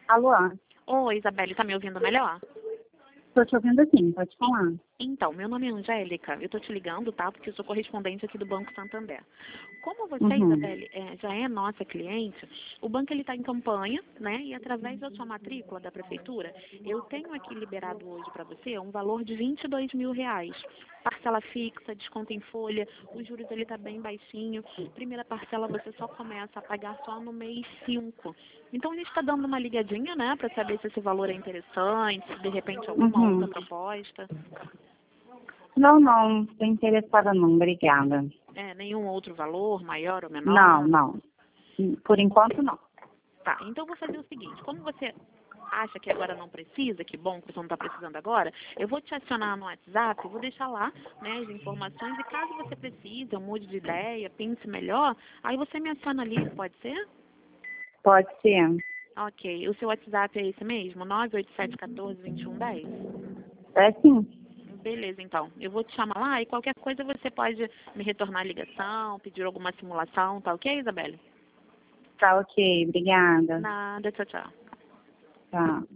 Alô? Oi, Isabelle, tá me ouvindo melhor? Estou te ouvindo sim, pode falar. Então, meu nome é Angélica, eu tô te ligando, tá? Porque eu sou correspondente aqui do Banco Santander. Como você, Uhum. Isabelle, já é nossa cliente, o banco ele está em campanha, né? E através da sua matrícula da prefeitura, eu tenho aqui liberado hoje para você um valor de R$ 22.000. Parcela fixa, desconto em folha, os juros ele tá bem baixinho. Primeira parcela você só começa a pagar só no mês 5. Então ele está dando uma ligadinha, né, para saber se esse valor é interessante, se de repente alguma outra Uhum. proposta. Não, estou interessada não, obrigada. Nenhum outro valor, maior ou Não, menor. não. Por enquanto não. Tá, então eu vou fazer o seguinte, como você acha que agora não precisa, que bom que você não está precisando agora, eu vou te acionar no WhatsApp, vou deixar lá, né, as informações, e caso você precise, eu mude de ideia, pense melhor, aí você me aciona ali, pode ser? Pode ser. Ok, o seu WhatsApp é esse mesmo, 987142110? É sim. Beleza, então, eu vou te chamar lá e qualquer coisa você pode me retornar a ligação, pedir alguma simulação, tá ok, Isabelle? Tá ok, obrigada. Nada, tchau, tchau. Tá.